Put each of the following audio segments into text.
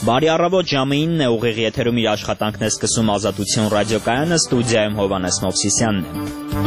Բարի առավոտ, ժամը 9 է, ուղիղ եթերում իր աշխատանքն է սկսում Ազատություն ռադիոկայանը, ստուդիայում Հովհաննես Մովսիսյանն է։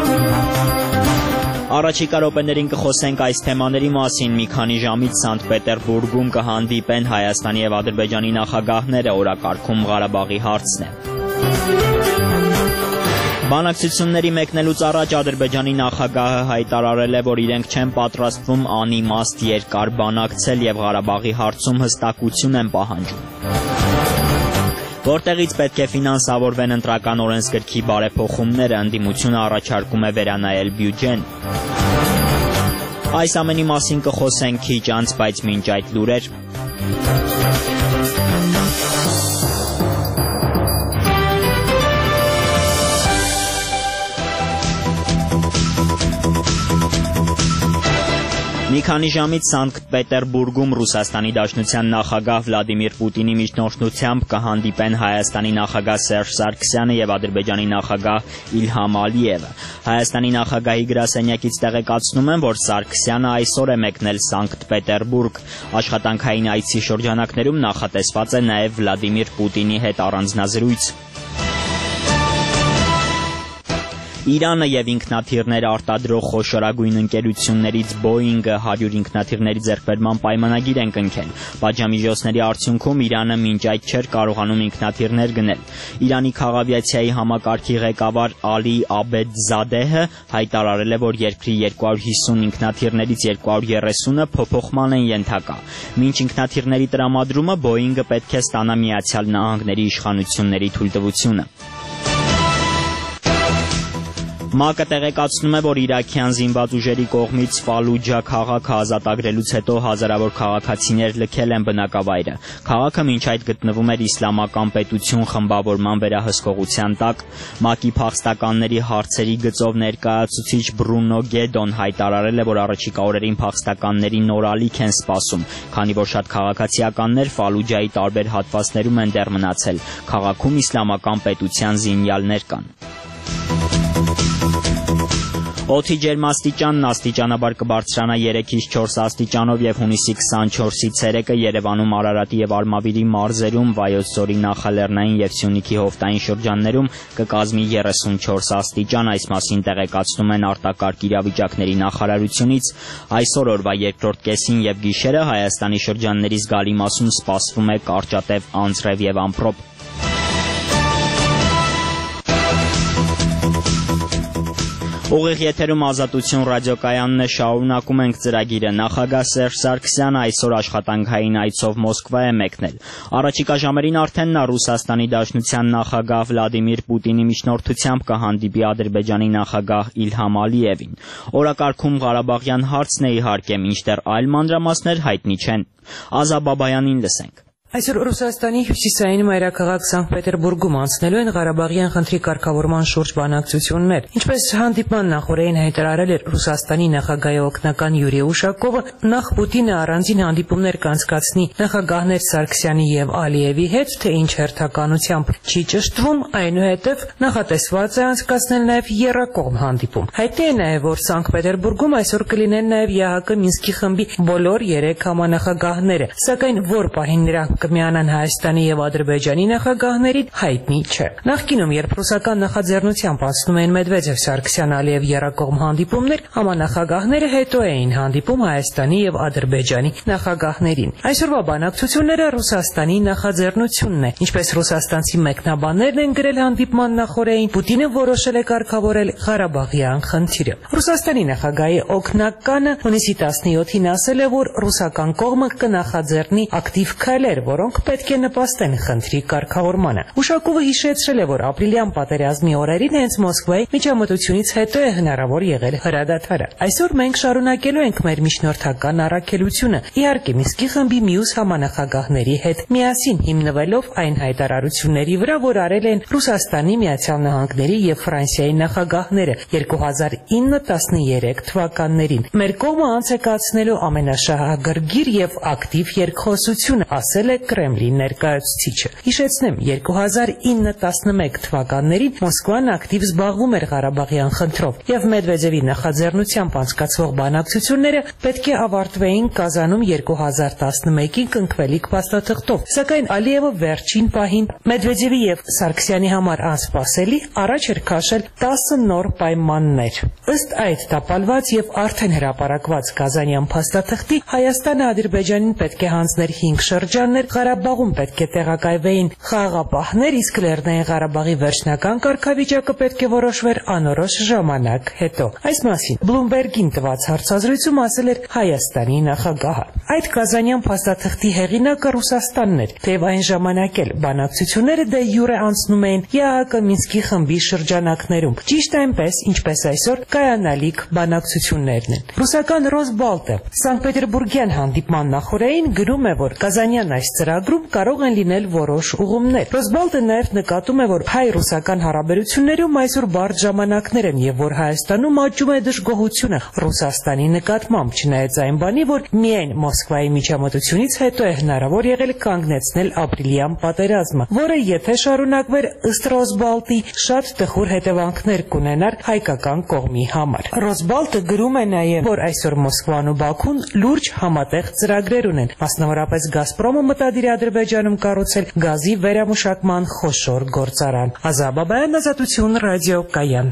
Առաջիկա րոպեներին կխոսենք այս թեմաների մասին։ Մի քանի ժամից Սանտ Պետերբուրգում կհանդիպեն Հայաստանի եւ Ադրբեջանի նախագահները, օրակարգում Ղարաբաղի հարցն է։ Բանակցությունների մեկնելուց առաջ Ադրբեջանի նախագահը հայտարարել է, որ իրենք չեն պատրաստվում անիմաստ երկար բանակցել եւ Ղարաբաղի հարցում հստակություն են պահանջում։ Որտեղից պետք է ֆինանսավորվեն ընտրական օրենսգրքի բարեփոխումները, ընդդիմությունը առաջարկում է վերանայել բյուջեն։ Այս ամենի մասին կխոսենք քիչ անց, բայց մինչ այդ լուրեր։ Մի քանի ժամից Սանտ Պետերբուրգում Ռուսաստանի Դաշնության նախագահ Վլադիմիր Պուտինի միջնորդությամբ կհանդիպեն Հայաստանի նախագահ Սերժ Սարգսյանը եւ Ադրբեջանի նախագահ Իլհամ Ալիևը։ Հայաստանի նախագահի գրասենյակից տեղեկացնում են, որ Սարգսյանը այսօր է մեկնել Սանկտ Պետերբուրգ։ Աշխատանքային այցի շրջանակներում նախատեսված է նաեւ Վլադիմիր Պուտինի հետ առանձնազրույց։ Իրանը եւ ինքնաթիռներ արտադրող խոշորագույն ընկերություններից Boeing-ը 100 ինքնաթիռների ձեռքբերման պայմանագիր են կնքել։ Պատժամիջոցների արդյունքում Իրանը մինչ այդ չէր կարողանում ինքնաթիռներ գնել։ Իրանի քաղավիացիայի համակարգի ղեկավար Ալի Աբեդզադեհը հայտարարել է, որ երկրի 250 ինքնաթիռներից 230-ը փոփոխման են ենթակա։ Մինչ ինքնաթիռների տրամադրումը Boeing-ը պետք է ստանա Միացյալ Նահանգների իշխանությունների թույլտվությունը։ ՄԱԿ-ը տեղեկացնում է, որ իրաքյան զինված ուժերի կողմից Ֆալուջա քաղաքը ազատագրելուց հետո հազարավոր քաղաքացիներ լքել են բնակավայրը։ Քաղաքը մինչ այդ գտնվում էր իսլամական պետություն խմբավորման վերահսկողության տակ։ ՄԱԿ-ի փախստականների հարցերի գծով ներկայացուցիչ Բրունո Գեդոն հայտարարել է, որ առաջիկա օրերին փախստականների նոր ալիք են սպասում, քանի որ շատ քաղաքացիականներ Ֆալուջայի տարբեր հատվածներում են դեռ մնացել։ Քաղաքում իսլամական պետության զինյալներ կան։ Օդի ջերմաստիճանն աստիճանաբար կբարձրանա 3-ից 4 աստիճանով եւ հունիսի 24-ից ցերեկը Երևանում, Արարատի եւ Արմավիրի մարզերում, Վայոց ձորի նախալեռնային եւ Սյունիքի հովտային շրջաններում կկազմի 34 աստիճան։ Այս մասին տեղեկացնում են արտակարգ իրավիճակների նախարարությունից։ Այսօր օրվա երկրորդ կեսին եւ գիշերը Հայաստանի շրջանների զգալի մասում սպասվում է կարճատև անձրև եւ ամպրոպ։ Ուղիղ եթերում Ազատություն ռադիոկայանն է, շարունակում ենք ծրագիրը։ Նախագահ Սերժ Սարգսյանը այսօր աշխատանքային այցով Մոսկվա է մեկնել։ Առաջիկա ժամերին արդեն նա Ռուսաստանի Դաշնության նախագահ Վլադիմիր Պուտինի միջնորդությամբ կհանդիպի Ադրբեջանի նախագահ Իլհամ Ալիևին։ Օրակարգում Ղարաբաղյան հարցն է իհարկե, մինչդեռ այլ մանրամասներ հայտնի չեն։ Ազա Բաբայանին լսենք։ Այսօր Ռուսաստանի հյուսիսային մայրաքաղաք Սանկտ Պետերբուրգում անցնելու են Ղարաբաղյան խնդրի կարգավորման շուրջ բանակցություններ։ Ինչպես հանդիպման նախօրեին հայտարարել էր Ռուսաստանի նախագահի օգնական Յուրի Ուշակովը, նախ Պուտինը առանձին հանդիպումներ կանցկացնի նախագահներ Սարգսյանի եւ Ալիևի հետ, թե ինչ հերթականությամբ չի ճշտվում, այնուհետև նախատեսված է անցկացնել նաեւ եռակողմ հանդիպում։ Հայտնի է նաեւ, որ Սանկտ Պետերբուրգում այսօր կլինեն նաեւ ԵԱՀԿ Մինսկի խմբի բոլոր 3 համանախագահները, սակայն որ պահին նրանք կմիանան Հայաստանի եւ Ադրբեջանի նախագահներին հայտնի չէ։ Նախկինում, երբ ռուսական նախաձեռնությամբ անցնում էին Մեդվեդև, Սարգսյան, Ալիև եռակողմ հանդիպումներ, համանախագահները հետո էին հանդիպում Հայաստանի եւ Ադրբեջանի նախագահներին։ Այսօրվա բանակցությունները Ռուսաստանի նախաձեռնությունն է։ Ինչպես ռուսաստանցի մեկնաբաններն են գրել հանդիպման նախօրեին, Պուտինը որոշել է կարգավորել Ղարաբաղյան խնդիրը։ Ռուսաստանի նախագահի օգնականը հունիսի 17-ին ասել է, որ ռուսական կողմը կնախաձեռնի ակտիվ քայլեր, որոնք պետք է նպաստեն խնդրի կարգավորմանը։ Ուշակովը հիշեցրել է, որ ապրիլյան պատերազմի օրերին հենց Մոսկվայի միջամտությունից հետո է հնարավոր եղել հրադադարը։ Այսօր մենք շարունակելու ենք մեր միջնորդական առաքելությունը, իհարկե Մինսկի խմբի մյուս համանախագահների հետ միասին, հիմնվելով այն հայտարարությունների վրա, որ արել են Ռուսաստանի, Միացյալ Նահանգների եւ Ֆրանսիայի նախագահները 2009-13 թվականներին։ Մեր կողմը անց է կացնելու ամենաշահագրգիռ եւ ակտիվ երկխոսությունը, ասել է Կրեմլի ներկայացուցիչը։ Հիշեցնեմ, 2009-11 թվականներին Մոսկվան ակտիվ զբաղվում էր Ղարաբաղյան խնդրով, եւ Մեդվեդևի նախաձեռնությամբ անցկացվող բանակցությունները պետք է ավարտվեին Կազանում 2011-ին կնքվելիք փաստաթղթով, սակայն Ալիևը վերջին պահին Մեդվեդևի եւ Սարգսյանի համար անսպասելի առաջ էր քաշել 10 նոր պայմաններ։ Ըստ այդ տապալված եւ արդեն հրապարակված Կազանյան փաստաթղթի Հայաստանը Ադրբեջանին պետք է հանձներ 5 շրջաններ, Ղարաբաղում պետք է տեղակայվեին խաղաղապահներ, իսկ Լեռնային Ղարաբաղի վերջնական կարգավիճակը պետք է որոշվեր անորոշ ժամանակ հետո։ Այս մասին Bloomberg-ին տված հարցազրույցում ասել էր Հայաստանի նախագահը։ Այդ Կազանյան փաստաթղթի հեղինակը Ռուսաստանն էր, թեև այն ժամանակ էլ բանակցությունները դե յուրե անցնում էին ԵԱՀԿ Մինսկի խմբի շրջանակներում, ճիշտ այնպես, ինչպես այսօր կայանալիք բանակցություններն են։ Ռուսական Ռոսբալտը Սանկտ Պետերբուրգյան հանդիպման նախօրեին գրում է, որ Կազանյան այս ծրագրում կարող են լինել որոշ ուղումներ։ Ռոսբալտը նաև նկատում է, որ հայ-ռուսական հարաբերություններում այսօր բարդ ժամանակներ են եւ որ Հայաստանում աճում է դժգոհությունը Ռուսաստանի նկատմամբ, չնայած այն բանի, որ միայն Մոսկվայի միջամտությունից հետո է հնարավոր եղել կանգնեցնել ապրիլյան պատերազմը, որը եթե շարունակվեր ըստ Ռոսբալտի շատ տխուր հետևանքներ կունենար հայկական կողմի համար։ Ռոսբալտը գրում է նաև, որ այսօր Մոսկվան ու Բաքուն լուրջ համատեղ ծրագրեր ունեն, մասնավորապես Գազպրոմը մտադիր է Ադրբեջանում կառուցել գազի վերամշակման խոշոր գործարան։ Ազա Բաբայան, Ազատություն, ռադիո Կայան։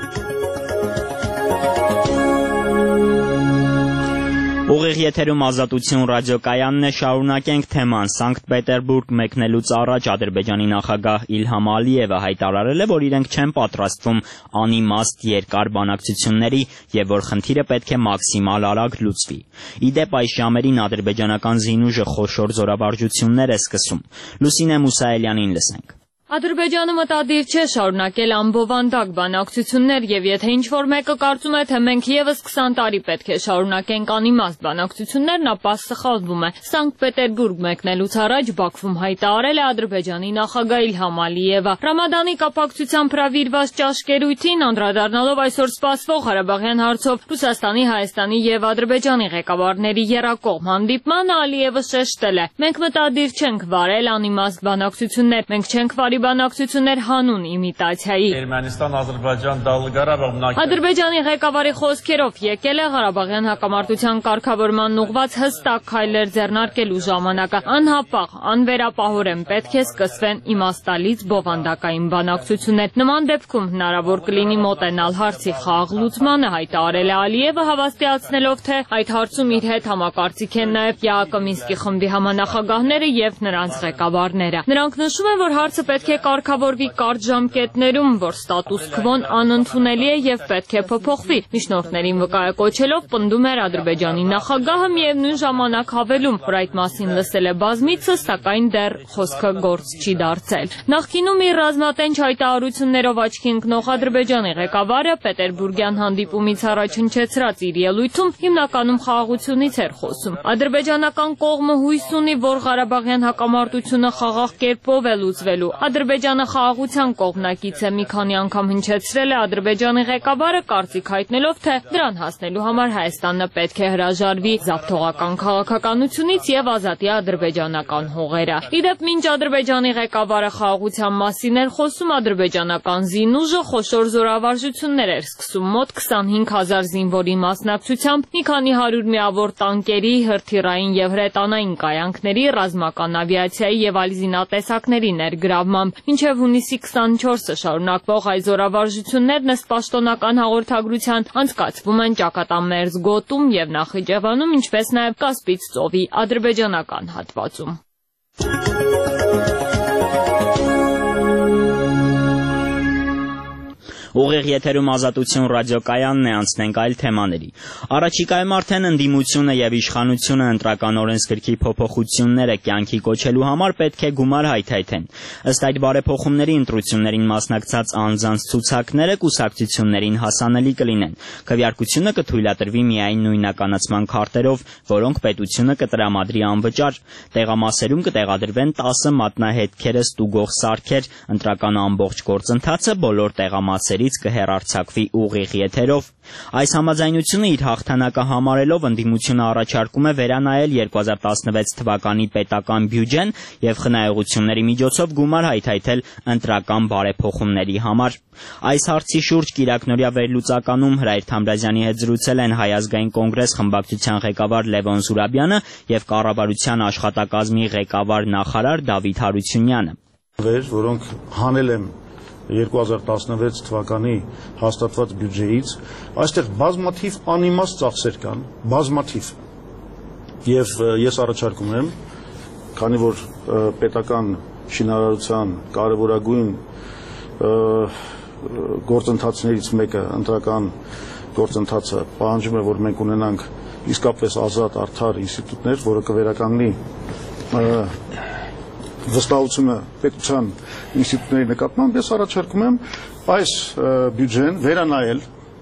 Ուղիղ եթերում Ազատություն ռադիոկայանն է, շարունակենք թեման։ Սանկտ Պետերբուրգ մեկնելուց առաջ Ադրբեջանի նախագահ Իլհամ Ալիևը հայտարարել է, որ իրենք չեն պատրաստվում անիմաստ երկար բանակցությունների եւ որ խնդիրը պետք է մաքսիմալ արագ լուծվի։ Ի դեպ, այս ժամերին ադրբեջանական զինուժը խոշոր զորավարժություններ է սկսում։ Լուսինե Մուսայելյանին լսենք։ Ադրբեջանը մտադիր չէ շարունակել ամբովանդակ բանակցություններ եւ եթե ինչ-որ մեկը կարծում է, թե մենք եւս 20 տարի պետք է շարունակենք անիմաստ բանակցություններն, ապա սխալվում է։ Սանկտ Պետերբուրգ մեկնելուց առաջ Բաքվում հայտարարել է Ադրբեջանի նախագահ Իլհամ Ալիևը։ Ռամադանի կապակցությամբ հրավիրված ճաշկերույթին անդրադառնալով այսօր սպասվող Ղարաբաղյան հարցով Ռուսաստանի, Հայաստանի եւ Ադրբեջանի ղեկավարների եռակողմ հանդիպմանը Ալիևը շեշտել է. «Մենք մտադիր չենք վարել անիմաստ բանակցություններ, մենք չենք վարի բանակցություններ հանուն իմիտացիայի»։ Ադրբեջանի ղեկավարի խոսքերով եկել է Ղարաբաղյան հակամարտության կարգավորման ուղղված հստակ քայլեր ձեռնարկելու ժամանակը։ Անհապաղ, անվերապահորեն պետք է սկսվեն իմաստալից բովանդակային բանակցություններ։ Նման դեպքում հնարավոր կլինի մոտենալ հարցի խաղաղ լուծմանը, հայտարարել է Ալիևը, հավաստիացնելով, թե այդ հարցում իր հետ համակարծիք են նաև ԵԱՀԿ Մինսկի խմբի համանախագահները եւ նրանց ղեկավարները։ Նրանք նշում են, որ հարցը պետք է կարգավորվի կարճ ժամկետներում, որ ստատուս քվոն անընդունելի է եւ պետք է փոփոխվի։ Միջնորդներին վկայակոչելով պնդում էր Ադրբեջանի նախագահը, միևնույն ժամանակ հավելում, որ այդ մասին լսել է բազմիցս, սակայն դեռ խոսքը գործ չի դարձել։ Նախկինում իր ռազմատենչ հայտարարություններով աչքի ընկնող Ադրբեջանի ղեկավարը Պետերբուրգյան հանդիպումից առաջ հնչեցրած իր ելույթում հիմնականում խաղաղությունից էր խոսում։ Ադրբեջանական կողմը հույս ունի, որ Ղարաբաղյան հակամարտությունը խաղաղ կերպով է լուծվելու։ Ադրբեջանը խաղաղության կողմնակից է, մի քանի անգամ հնչեցրել է Ադրբեջանի ղեկավարը, կարծիք հայտնելով, թե դրան հասնելու համար Հայաստանը պետք է հրաժարվի զավթողական քաղաքականությունից եւ ազատի ադրբեջանական հողերը։ Ի դեպ, մինչ Ադրբեջանի ղեկավարը խաղաղության մասին էր խոսում, ադրբեջանական զինուժը խոշոր զորավարժություններ էր սկսում մոտ 25,000 զինվորի մասնակցությամբ, մի քանի հարյուր միավոր տանկերի, հրթիռային եւ հրետանային կայանքների, ռազմական ավիացիայի եւ այլ զինատեսակների ներգրավմամբ։ Մինչև հունիսի 24-ը շարունակվող այս զորավարժություններն ըստ պաշտոնական հաղորդագրության անցկացվում են Ճակատամերձ գոտում եւ Նախիջևանում, ինչպես նաեւ Կասպից ծովի ադրբեջանական հատվածում։ Ուղիղ եթերում Ազատություն ռադիոկայանն է, անցնենք այլ թեմաների։ Առաջիկայում արդեն ընդդիմությունը եւ իշխանությունը ընտրական օրենսգրքի փոփոխությունները կյանքի կոչելու համար պետք է գումար հայթայթեն։ Ըստ այդ բարեփոխումների ընտրություններին մասնակցած անձանց ցուցակները կուսակցություններին հասանելի կլինեն։ Քվեարկությունը կթույլատրվի միայն նույնականացման քարտերով, որոնք պետությունը կտրամադրի անվճար։ Տեղամասերում կտեղադրվեն 10 մատնահետքերը ստուգող սարքեր, ընտրական ամբողջ գործընթացը բոլոր տեղամասերում եթերից կհեռարձակվի ուղիղ եթերով։ Այս համաձայնությունը իր հաղթանակը համարելով ընդդիմությունը առաջարկում է վերանայել 2016 թվականի պետական բյուջեն եւ խնայողությունների միջոցով գումար հայթայթել ընտրական բարեփոխումների համար։ Այս հարցի շուրջ կիրակնօրյա վերլուծականում Հրայր Թամրազյանի հետ զրուցել են Հայ ազգային կոնգրես խմբակցության ղեկավար Լևոն Զուրաբյանը եւ կառավարության աշխատակազմի ղեկավար նախարար Դավիթ Հարությունյանը։ Որոնք հանել եմ 2016 թվականի հաստատված բյուջեից, այստեղ բազմաթիվ անիմաստ ծախսեր կան, բազմաթիվ։ Եվ ես առաջարկում եմ, քանի որ պետական շինարարության կարևորագույն գործընթացներից մեկը ընտրական գործընթացը պահանջում է, որ մենք ունենանք իսկապես ազատ արդար ինստիտուտներ, որը կվերականգնի վստահությունը պետության ինստիտուտների նկատմամբ, ես առաջարկում եմ այս բյուջեն վերանայել,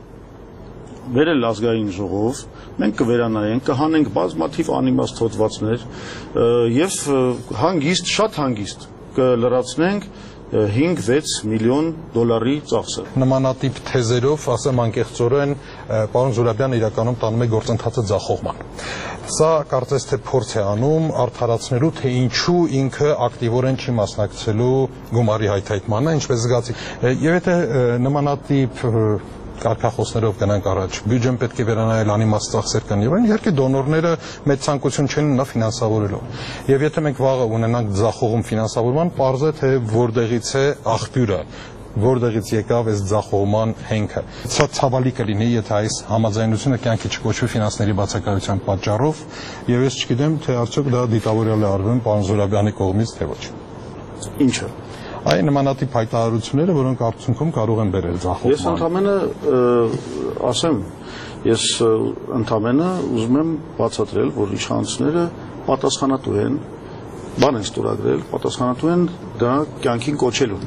վերել ազգային ժողով, մենք կվերանայենք, կհանենք բազմաթիվ անիմաստ հոդվածներ եւ հանգիստ, շատ հանգիստ կլրացնենք 5-6 միլիոն դոլարի ծախսը։ Նմանատիպ թեզերով, ասեմ անկեղծորեն, պարոն Զուրաբյանը իրականում տանում է գործընթացը ձախողման։ Սա կարծես թե փորձ է անում արդարացնելու, թե ինչու ինքը ակտիվորեն չի մասնակցելու գումարի հայթայթմանը, ինչպես զգացի։ Եվ եթե նմանատիպ կարգախոսներով գնանք առաջ, բյուջեն պետք է վերանայել անիմաստ ծախսեր կան եւ այն, իհարկե դոնորները մեծ ցանկություն չեն ունենա ֆինանսավորելու։ Եվ եթե մենք վաղը ունենանք ձախողում ֆինանսավորման, պարզ է թե որտեղից է աղբյուրը, որտեղից եկավ այս ձախողման հենքը։ Սա ցավալի կլինի, եթե այս համաձայնությունը կյանքի չկոչվի ֆինանսների բացակայության պատճառով, եւ ես չգիտեմ, թե արդյոք դա դիտավորյալ է արվում պարոն Զուրաբյանի կողմից, թե ոչ։ Ինչը։ Այն նմանատիպ հայտարարությունները, որոնք արդյունքում կարող են բերել ձախողման։ Ես ընդհանրապես ասեմ, ես ընդհանրապես ուզում եմ բացատրել, որ իշխանությունները պատասխանատու են, բան են ստորագրել, պատասխանատու են դա կյանքին կոչելու։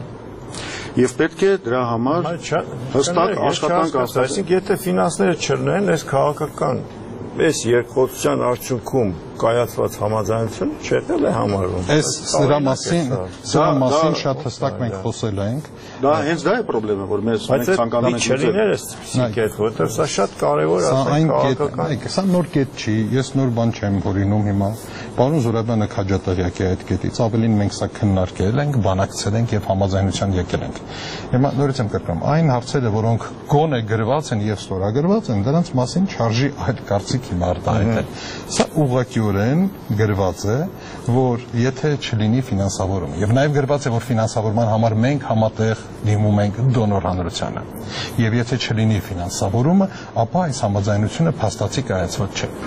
Եվ պետք է դրա համար հստակ աշխատանք ասել։ Այսինքն, եթե ֆինանսները չլինեն, այս քաղաքական այս երկխոսության արդյունքում կայացված համաձայնությունը չեղել է համարվում։ Այս սրա մասին շատ հստակ մենք խոսել ենք։ Դա հենց դա է խնդրեմը, որ մենք ցանկանում ենք չլիներ այսպեսի կետ, որովհետև սա շատ կարևոր է քաղաքական։ Սա նոր կետ չի, ես նոր բան չեմ հորինում հիմա։ Պարոն Զուրաբյանը քաջատեղյակ է այդ կետից, ավելին մենք սա քննարկել ենք, բանակցել ենք եւ համաձայնության եկել ենք։ Հիմա նորից եմ կրկնում, այն հարցերը, որոնք գոնե գրված են եւ ստորագրված են, դրանց մասին չարժի այլ կարծիք հիմա արտահայտել։ Սա ուղղակիորեն գրված է, որ եթե չլինի ֆինանսավորում, եւ նաեւ գրված է, որ ֆինանսավորման համար մենք համատեղ դիմում ենք դոնոր հանրությանը։ Եվ եթե չլինի ֆինանսավորումը, ապա այս համաձայնությունը փաստացի կայացված չէ։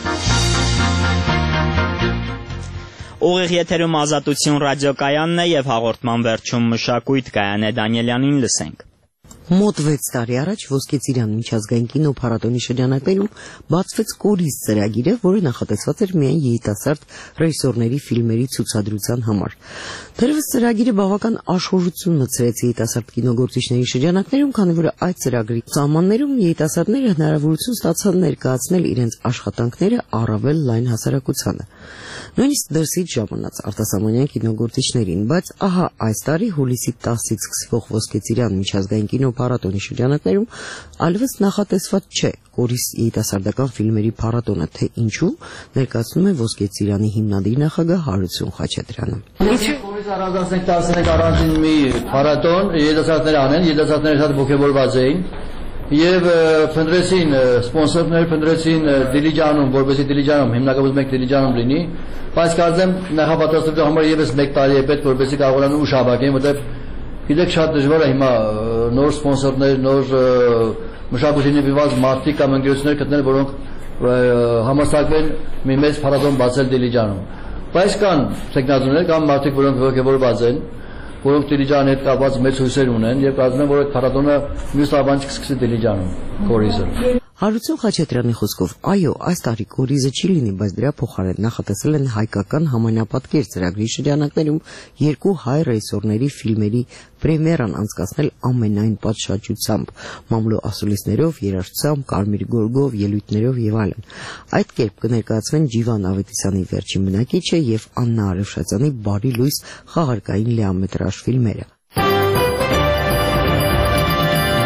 Ուղիղ եթերում Ազատություն ռադիոկայանն է եւ հաղորդման վերջում մշակույթ Գայանե Դանիելյանին լսենք։ Մոտ 6 տարի առաջ Ոսկե Ծիրան միջազգային կինոփառատոնի շրջանակներում բացվեց Կորիզ ծրագիրը, որը նախատեսված էր միայն երիտասարդ ռեժիսորների ֆիլմերի ցուցադրության համար։ Թերևս ծրագիրը բավական աշխուժություն մտցրեց երիտասարդ կինոգործիչների շրջանակներում, քանի որ այդ ծրագրի սահմաններում երիտասարդները հնարավորություն ստացան ներկայացնել իրենց աշխատանքները առավել լայն հասարակությանը։ Նույնիսկ դրսից ժամանած արտասահմանյան կինոգործիչներին, բայց ահա այս տարի հուլիսի 10-ից սկսվող Ոսկե Ծիրան միջազգային կինոփառատոնի շրջանակներում այլևս նախատեսված չէ Կորիզ երիտասարդական ֆիլմերի փառատոնը, թե ինչու ներկայացնում է Ոսկե Ծիրանի հիմնադիր նախագահ Հարություն Խաչատրյանը։ Ինչու Կորիզ առանձնացնենք 11 առանձին մի փառատոն, երիտասարդները անեն, երիտասարդները շատ ողջավորված էին եւ փնտրեցին սպոնսորներ, փնտրեցին Դիլիջանում, որովհետեւ Դիլիջանում հիմնականում մեկ Դիլիջանում լինի, բայց կարծեմ նախապատրաստելու համար եւս 1 տարի է պետք, որովհետեւ կարողանան ուշ հավաքեն, որովհետեւ գիտեք շատ դժվար է հիմա նոր սպոնսորներ, նոր մշակութին նվիրված մարդիկ կամ ընկերություններ գտնել, որոնք համարձակվեն մի մեծ փառատոն բացել Դիլիջանում։ Բայց կան տեխնազուներ կամ մարդիկ, որոնք ողջավորված են, որոնք Դիլիջանի հետ կապված մեծ հույսեր ունեն եւ կարծում եմ, որ այդ փառատոնը մյուս տարվան չկսկսի Դիլիջանում, Կորիզը։ Հարություն Խաչատրյանի խոսքով, այո, այս տարի Կորիզը չի լինի, բայց դրա փոխարեն նախատեսել են հայկական համանապատկեր ծրագրի շրջանակներում 2 հայ ռեժիսորների ֆիլմերի պրեմիերան անցկացնել ամենայն պատշաճությամբ, մամլո ասուլիսներով, երաժշտությամբ, կարմիր գորգով, ելույթներով եւ այլն։ Այդ կերպ կներկայացվեն Ջիվան Ավետիսյանի Վերջին բնակիչը եւ Աննա Արևշացյանի Բարի լույս խաղարկային լիամետրաժ ֆիլմերը։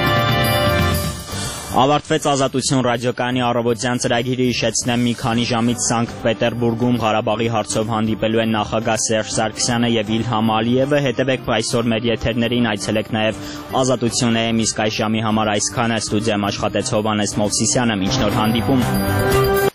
Ավարտվեց Ազատություն ռադիոկայանի առավոտյան ծրագիրը, հիշեցնեմ, մի քանի ժամից Սանկտ Պետերբուրգում Ղարաբաղի հարցով հանդիպելու են նախագահ Սերժ Սարգսյանը եւ Իլհամ Ալիևը։ Հետևեք այսօր մեր եթերներին, այցելեք նաեւ Ազատություն.am, իսկ այս ժամի համար այսքանը։ Ստուդիայում աշխատեց Հովհաննես Մովսիսյանը, մինչ նոր հանդիպում։